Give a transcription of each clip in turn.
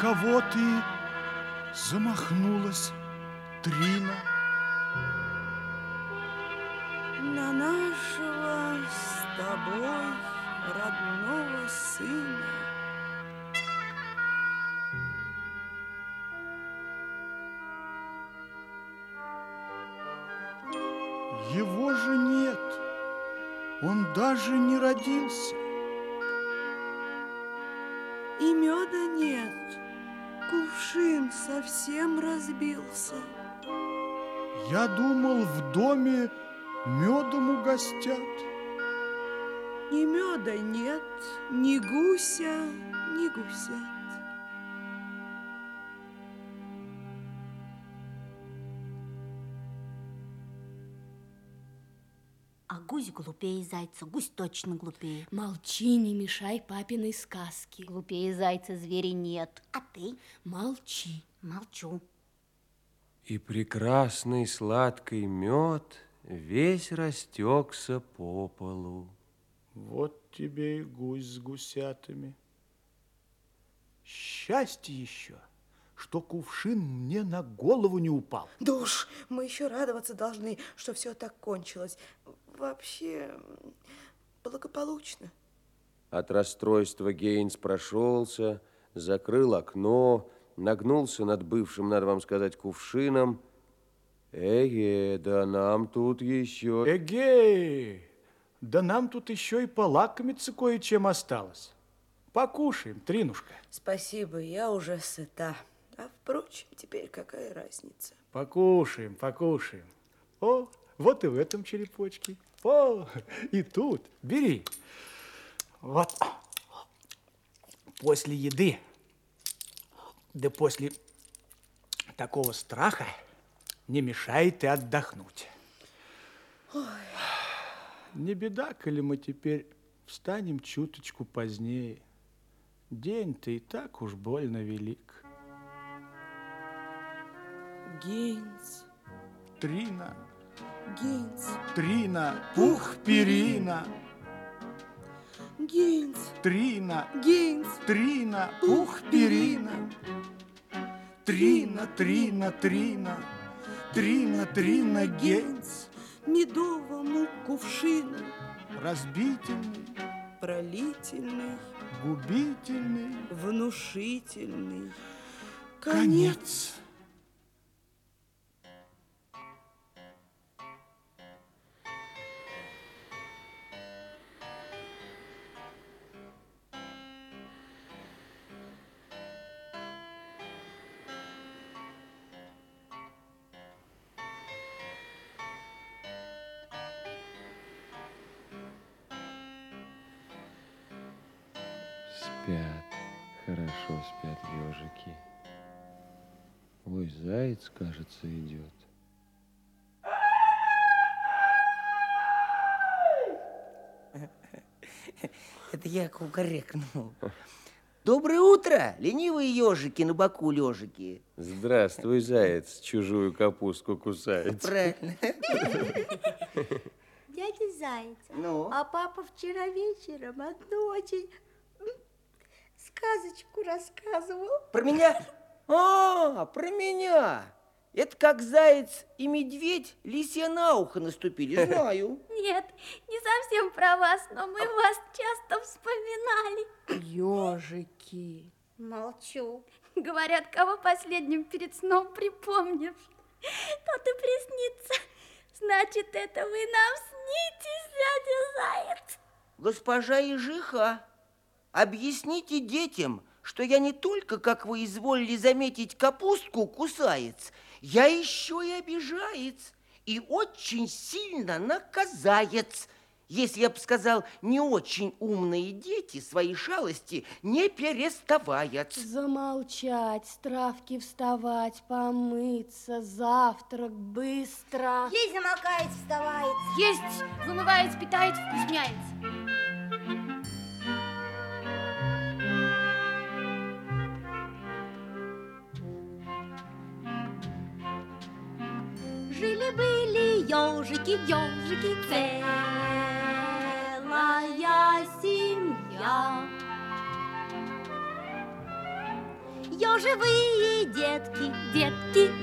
кого ты замахнулась, Трина? На нашего с тобой родного сына. Его же нет. Он даже не родился. И меда нет. Кувшин совсем разбился. Я думал, в доме медом угостят. Ни меда нет, ни гуся, ни гусят. А гусь глупее зайца, гусь точно глупее. Молчи, не мешай папиной сказке. Глупее зайца зверя нет. А ты? Молчи. Молчу. И прекрасный сладкий мед весь растекся по полу. Вот тебе и гусь с гусятами. Счастье еще, что кувшин мне на голову не упал. Да уж, мы еще радоваться должны, что все так кончилось. Вообще, благополучно. От расстройства Гейнс прошелся, закрыл окно, нагнулся над бывшим, надо вам сказать, кувшином. Да нам тут еще... Эгей! Да нам тут еще и полакомиться кое-чем осталось. Покушаем, Тринушка. Спасибо, я уже сыта. А впрочем, теперь какая разница? Покушаем, покушаем. О, вот и в этом черепочке. О, и тут. Бери. Вот. После еды, да после такого страха не мешает и отдохнуть. Ой. Не беда, коли мы теперь встанем чуточку позднее. День-то и так уж больно велик. Гейнс. Трина. Гейнс. Трина. Пух-перина. Гейнс. Трина. Гейнс. Трина. Пух-перина. Трина, Трина, Трина. Трина, Трина, Гейнс. Медовому кувшину. Разбительный, Пролительный. губительный. Внушительный. Конец. Спят, хорошо спят ежики. Ой, заяц, кажется, идет. Это я кукарекнул. Доброе утро, ленивые ежики на боку лежики. Здравствуй, заяц, чужую капустку кусает. Правильно. Дядя Заяц, Ну? а папа вчера вечером одну очень сказочку рассказывал. Про меня? А, про меня. Это как заяц и медведь лисья на ухо наступили, знаю. Нет, не совсем про вас, но мы вас часто вспоминали. Ежики. Молчу. Говорят, кого последним перед сном припомнишь, тот и приснится. Значит, это вы нам снитесь, дядя Заяц. Госпожа Ежиха, объясните детям, что я не только, как вы изволили заметить, капустку кусаец, я еще и обижаец и очень сильно наказаец, если я бы сказал, не очень умные дети свои шалости не переставают. Замолчать, с травки вставать, помыться, завтрак, быстро. Есть замолкает, вставает. Есть, вымывается, питает, вкусняется. Жили-были ежики, ежики, целая семья. ежевые детки, детки,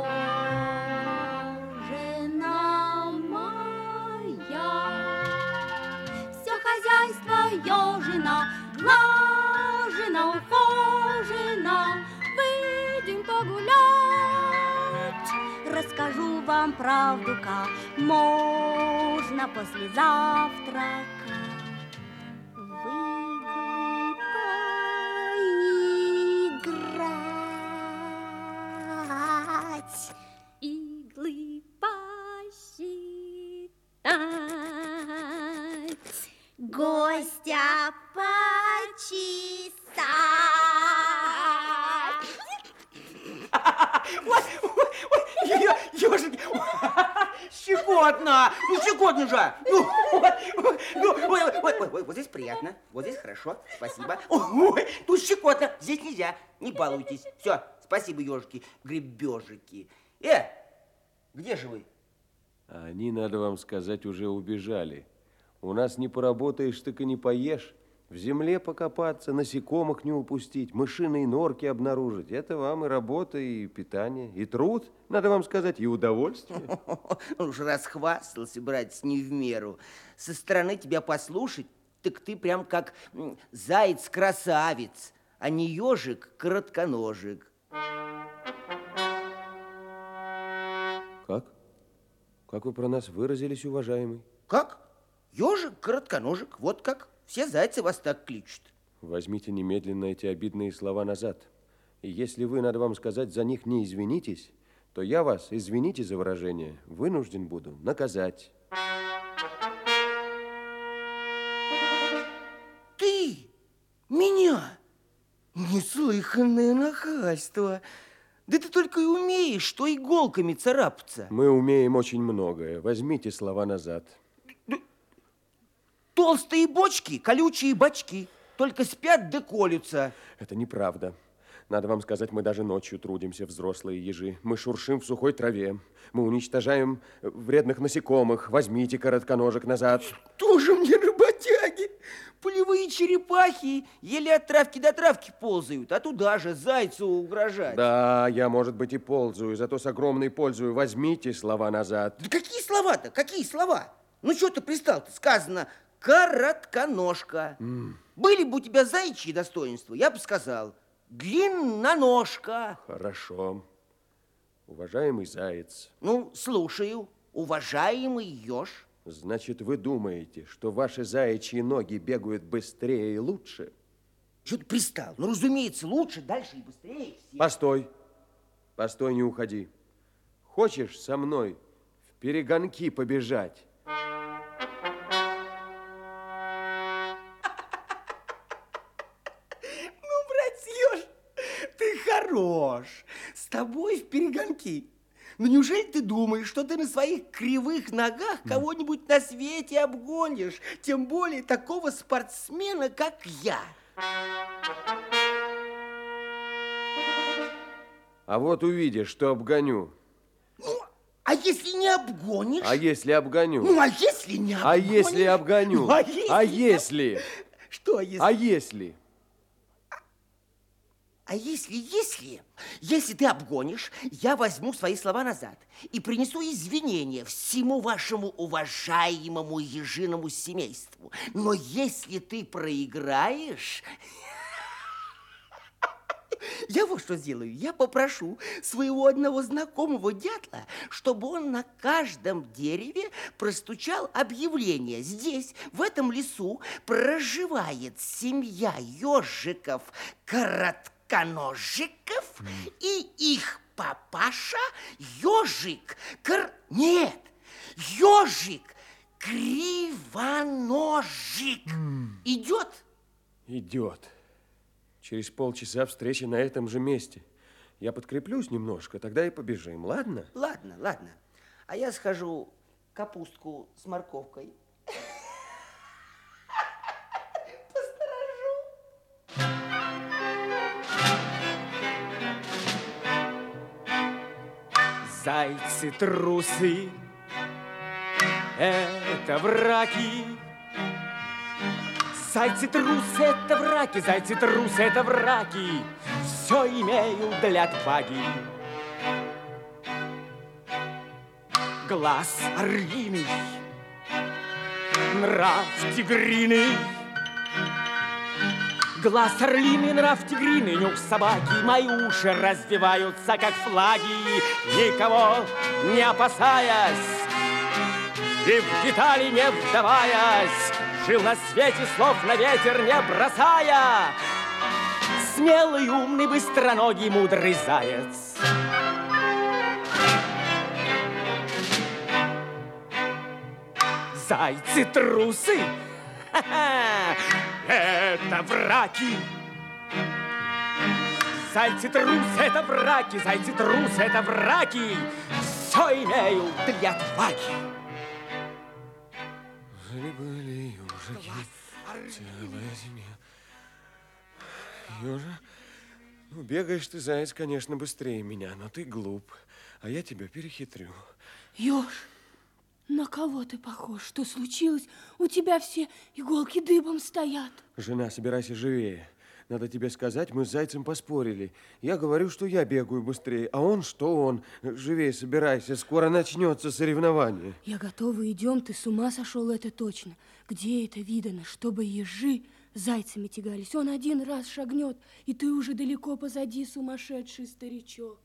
ежина моя. Все хозяйство ежина, глажено, ухожено. Выйдем погулять, расскажу вам правду, как можно после завтрака в иглы поиграть. Иглы посчитать, гостя почесать. Ёжики, щекотно, ну щекотно же. Вот здесь приятно, вот здесь хорошо, спасибо. Ой, тут щекотно, здесь нельзя, не балуйтесь. Все, спасибо, ежики, гребежики. Где же вы? Они, надо вам сказать, уже убежали. У нас не поработаешь, так и не поешь. В земле покопаться, насекомых не упустить, мышиные норки обнаружить. Это вам и работа, и питание, и труд, надо вам сказать, и удовольствие. Уж расхвастался, братец, не в меру. Со стороны тебя послушать, так ты прям как заяц-красавец, а не ежик-коротконожик. Как? Как вы про нас выразились, уважаемый? Как? Ежик-коротконожик, вот как. Все зайцы вас так кличут. Возьмите немедленно эти обидные слова назад. И если вы, надо вам сказать, за них не извинитесь, то я вас, извините за выражение, вынужден буду наказать. Ты? Меня? Неслыханное нахальство. Да ты только и умеешь, что иголками царапаться. Мы умеем очень многое. Возьмите слова назад. Толстые бочки, колючие бочки. Только спят да колются. Это неправда. Надо вам сказать, мы даже ночью трудимся, взрослые ежи. Мы шуршим в сухой траве. Мы уничтожаем вредных насекомых. Возьмите коротконожек назад. Тоже мне работяги. Полевые черепахи еле от травки до травки ползают, а туда же зайцу угрожать. Да, я, может быть, и ползаю, зато с огромной пользой. Возьмите слова назад. Да какие слова-то? Какие слова? Ну, что ты пристал-то? Сказано коротконожка. Были бы у тебя заячьи достоинства, я бы сказал длинноножка. Хорошо. Уважаемый заяц. Ну, слушаю, уважаемый еж. Значит, вы думаете, что ваши заячьи ноги бегают быстрее и лучше? Что ты пристал? Ну, разумеется, лучше, дальше и быстрее. Постой. Постой, не уходи. Хочешь со мной в перегонки побежать? Хорош. С тобой в перегонки. Но неужели ты думаешь, что ты на своих кривых ногах кого-нибудь на свете обгонишь? Тем более такого спортсмена, как я. А вот увидишь, что обгоню. Ну, а если не обгонишь? А если обгоню? Ну, а если не обгонишь? А если обгоню? Ну, а если? Что если? А если? А если ты обгонишь, я возьму свои слова назад и принесу извинения всему вашему уважаемому ежиному семейству. Но если ты проиграешь, я вот что сделаю. Я попрошу своего одного знакомого дятла, чтобы он на каждом дереве простучал объявление. Здесь, в этом лесу, проживает семья ежиков-коротконожиков и их папаша ежик ежик кривоножик. Идет? Идет. Через полчаса встреча на этом же месте. Я подкреплюсь немножко, тогда и побежим, ладно? Ладно, ладно. А я схожу капустку с морковкой Зайцы-трусы – это враки. Зайцы-трусы – это враки, зайцы-трусы – это враки. все имею для отваги. Глаз орлиный, нрав тигриный. Глаз орлиный, нрав тигриный, нюх собаки. Мои уши развиваются, как флаги, никого не опасаясь и в детали не вдаваясь. Жил на свете, слов на ветер не бросая. Смелый, умный, быстроногий, мудрый заяц. Зайцы-трусы, это враки. Зайцы-трусы, это враки, зайцы-трусы, это враки. Все имею для отваги. Жили-были ежики, целая семья. Ежа, ну, бегаешь ты, заяц, конечно, быстрее меня, но ты глуп, а я тебя перехитрю. Ёж, на кого ты похож? Что случилось? У тебя все иголки дыбом стоят. Жена, собирайся живее. Надо тебе сказать, мы с зайцем поспорили. Я говорю, что я бегаю быстрее, а он, что он. Живее собирайся, скоро начнется соревнование. Я готова, идем, ты с ума сошел, это точно. Где это видано, чтобы ежи зайцами тягались? Он один раз шагнет, и ты уже далеко позади, сумасшедший старичок.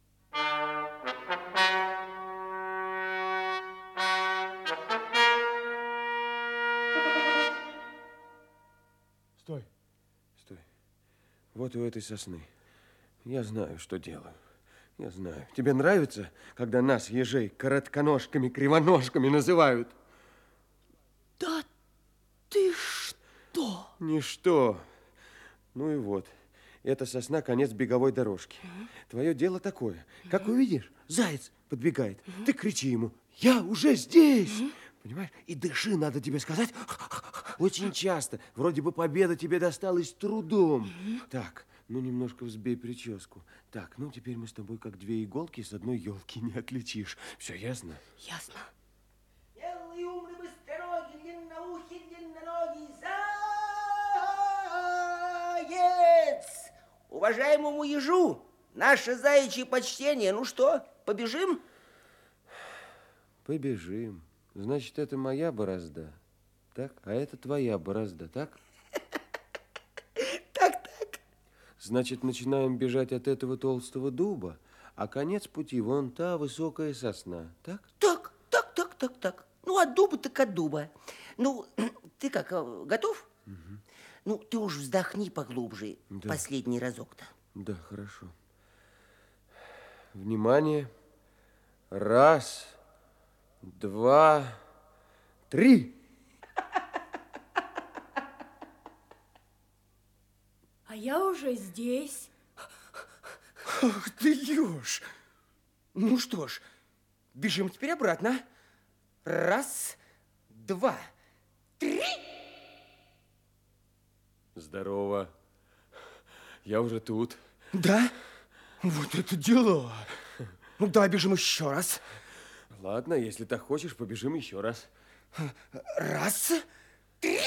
Стой. Стой. Вот у этой сосны. Я знаю, что делаю. Я знаю. Тебе нравится, когда нас, ежей, коротконожками, кривоножками называют? Да ты что? Ничто. Ну и вот. Эта сосна — конец беговой дорожки. Твое дело такое. Как увидишь, заяц подбегает. Ты кричи ему: «Я уже здесь!» Понимаешь? И дыши, надо тебе сказать, очень часто. Вроде бы победа тебе досталась трудом. Так, ну немножко взбей прическу. Так, ну теперь мы с тобой как две иголки с одной елки, не отличишь. Все ясно? Ясно. Белый, умный, быстроногий, длинноухий, длинноногий заяц! Уважаемому ежу, наше заячье почтение. Ну что, побежим? Побежим. Значит, это моя борозда, так? А это твоя борозда, так? Так. Значит, начинаем бежать от этого толстого дуба, а конец пути вон та высокая сосна, так? Так. Ну, от дуба так от дуба. Ну, ты как, готов? Ну, ты уж вздохни поглубже, Да. последний разок-то. Да, хорошо. Внимание. Раз, два, три. А я уже здесь. Ах ты, еж! Ну что ж, бежим теперь обратно. Раз, два, три. Здорово. Я уже тут. Да? Вот это дела. Ну, давай бежим еще раз. Ладно, если так хочешь, побежим еще раз. Раз, три.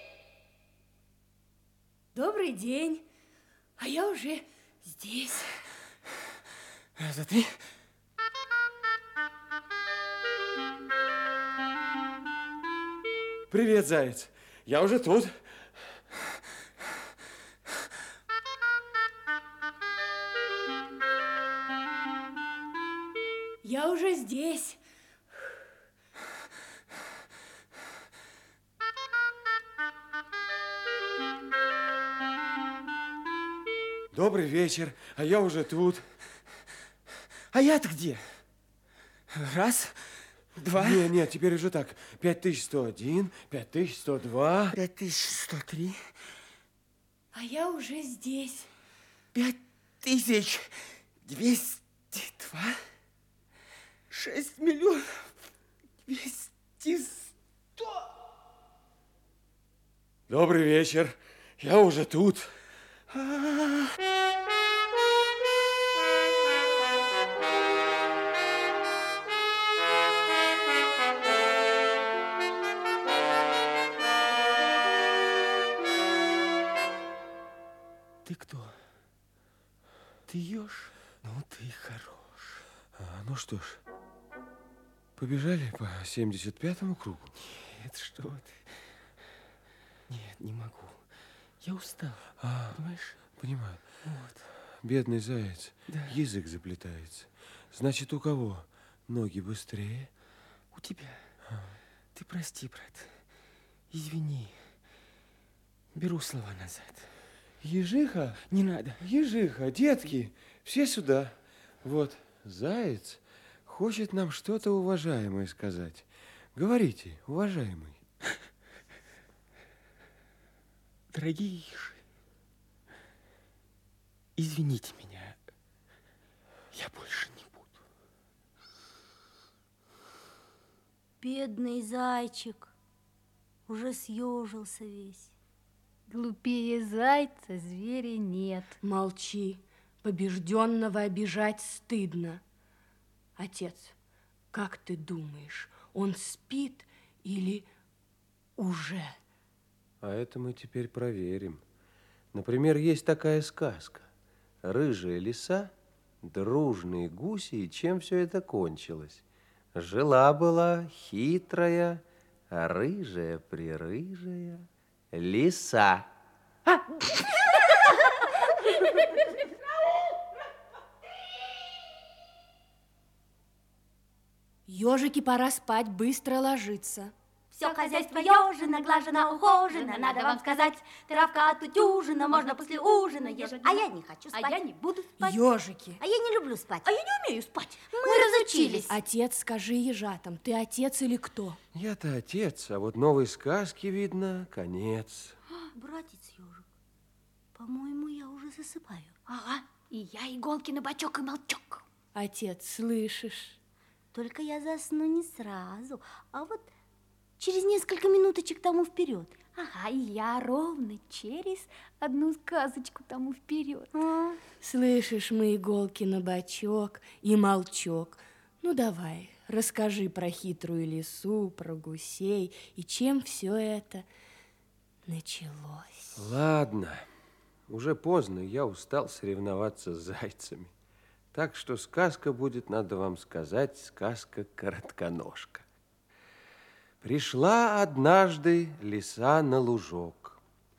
Добрый день. А я уже здесь. Это ты? Привет, заяц. Я уже тут. Я уже здесь. Добрый вечер, а я уже тут. А я-то где? Раз, два. Нет, теперь уже так. 5101, 5102. 5103. А я уже здесь. 5202. 6 200 000. Добрый вечер, я уже тут. Ты кто? Ну что ж, побежали по 75-му кругу? Нет, что ты. Нет, не могу. Я устал, понимаешь? Понимаю. Вот. Бедный заяц, Да. язык заплетается. Значит, у кого ноги быстрее? У тебя. Ты прости, брат. Извини. Беру слова назад. Ежиха? Не надо. Ежиха, детки, все сюда. Вот, заяц хочет нам что-то уважаемое сказать. Говорите, уважаемый. Дорогие ежи, извините меня. Я больше не буду. Бедный зайчик уже съежился весь. Глупее зайца зверя нет. Молчи, побежденного обижать стыдно. Отец, как ты думаешь, он спит или уже? А это мы теперь проверим. Например, есть такая сказка. Рыжая лиса, дружные гуси, и чем все это кончилось? Жила-была хитрая, рыжая-прирыжая лиса. Ежики, пора спать, быстро ложиться. Все хозяйство ежина, глажено, ухожено. Надо вам сказать, травка отутюжена, можно после ужина ежик. А я не хочу спать. А я не буду спать. Ежики. А я не люблю спать. А я не умею спать. Мы разучились. Отец, скажи ежатам, ты отец или кто? Я-то отец, а вот новой сказки, видно, конец. Братец ежик, по-моему, я уже засыпаю. Ага, и я иголки на бочок и молчок. Отец, слышишь? Только я засну не сразу, а вот через несколько минуточек тому вперед. Ага, и я ровно через одну сказочку тому вперед. Слышишь, мы иголки на бочок и молчок. Ну, давай, расскажи про хитрую лису, про гусей и чем все это началось. Ладно, уже поздно, я устал соревноваться с зайцами. Так что сказка будет, надо вам сказать, сказка-коротконожка. Пришла однажды лиса на лужок,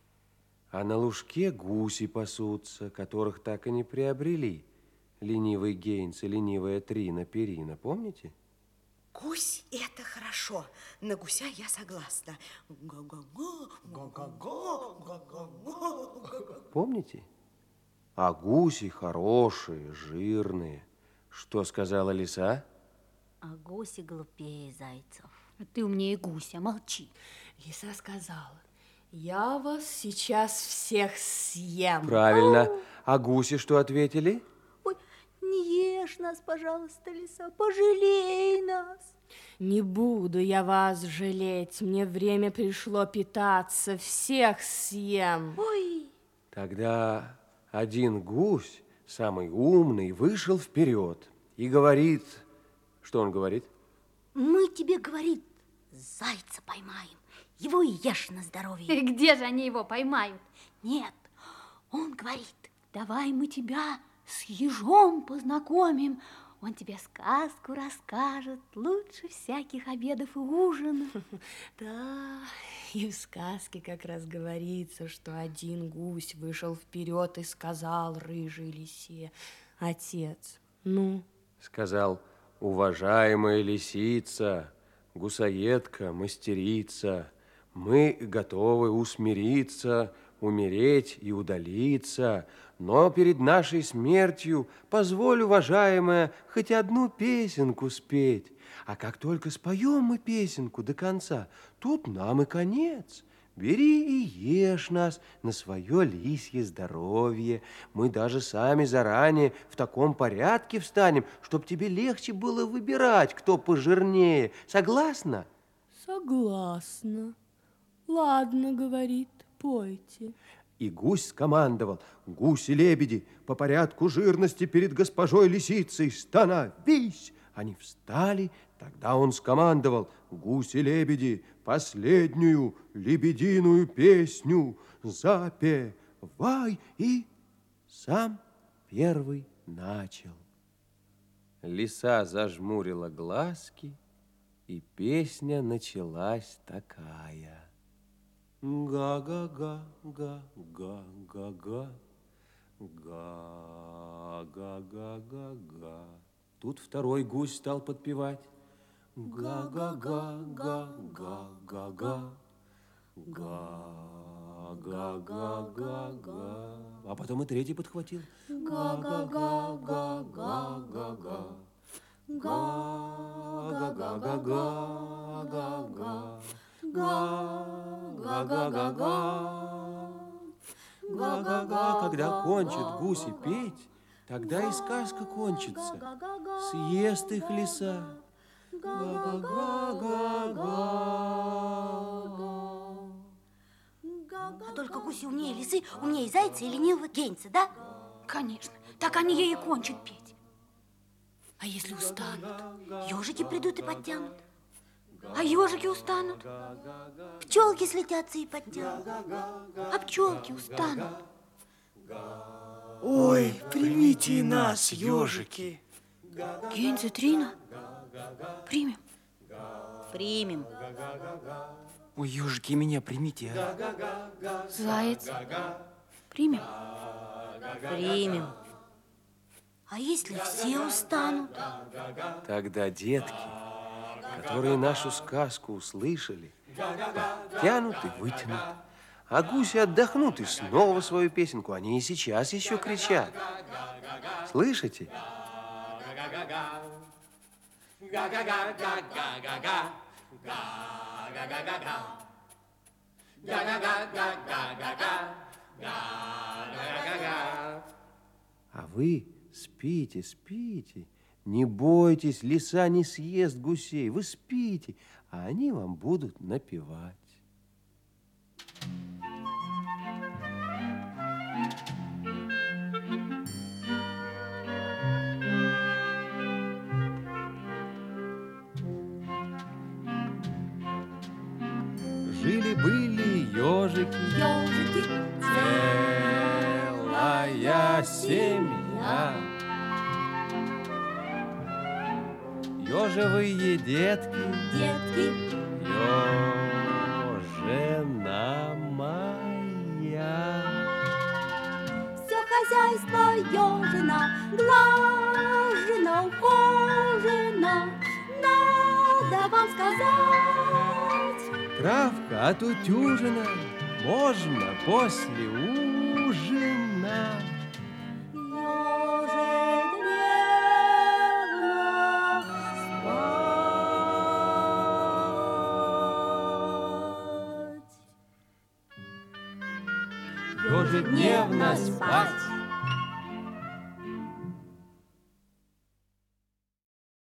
а на лужке гуси пасутся, которых так и не приобрели. Ленивый Гейнс и ленивая Трина Перина, помните? Гусь – это хорошо. На гуся я согласна. Га-га-га, га-га-га, га-га-га. Помните? А гуси хорошие, жирные. Что сказала лиса? А гуси глупее зайцев. Ты умнее гуся, молчи. Лиса сказала, я вас сейчас всех съем. Правильно. А гуси что ответили? Ой, не ешь нас, пожалуйста, лиса, пожалей нас. Не буду я вас жалеть, мне время пришло питаться, всех съем. Ой, Тогда один гусь, самый умный, вышел вперед и говорит... Что он говорит? мы тебе, говорит, зайца поймаем, его и ешь на здоровье. И где же они его поймают? Нет, он говорит, Давай мы тебя с ежом познакомим. Он тебе сказку расскажет лучше всяких обедов и ужинов. Да, и в сказке как раз говорится, что один гусь вышел вперед и сказал рыжей лисе, отец, ну? Сказал, уважаемая лисица, гусоедка, мастерица, мы готовы усмириться, умереть и удалиться, но перед нашей смертью позволь, уважаемая, хоть одну песенку спеть. А как только споем мы песенку до конца, тут нам и конец. Бери и ешь нас на свое лисье здоровье. Мы даже сами заранее в таком порядке встанем, чтоб тебе легче было выбирать, кто пожирнее. Согласна? Согласна. Ладно, говорит, пойте. И гусь скомандовал: гуси-лебеди, по порядку жирности перед госпожой лисицей становись! Они встали, тогда он скомандовал: гуси-лебеди, последнюю лебединую песню запевай, и сам первый начал. Лиса зажмурила глазки, и песня началась такая. Га-га-га-га-га-га-га. Га-га-га-га-га. Тут второй гусь стал подпевать. Га-га-га-га-га-га-га. Га-га-га-га-га. А потом и третий подхватил. Га-га-га-га-га-га-га. Га-га-га-га-га-га. Га-га-га-га. Га-га-га. Когда кончат гуси петь, тогда и сказка кончится. Съест их лиса. А только гуси умнее лисы, умнее зайца и ленивого генца, да? Конечно, так они ей и кончат петь. А если устанут? Ежики придут и подтянут. А ежики устанут, Пчелки слетятся и подтянут. а пчелки устанут. Ой, примите и нас, ежики. Генза, Трина, примем. Примем. Ой, ежики, меня примите, а? Заяц, примем. Примем. А если все устанут? Тогда детки, которые нашу сказку услышали, подтянут и вытянут. А гуси отдохнут и снова свою песенку. Они и сейчас еще кричат. Слышите? А вы спите, спите. Не бойтесь, лиса не съест гусей. Вы спите, а они вам будут напевать. Жили-были ежики, Ежики. целая семья. Ежевые детки, Детки. ежена моя. Все хозяйство ежина, глажено, ухожено. Надо вам сказать. Травка отутюжена, можно после ужина. Ежик нежно спать. Ежедневно спать.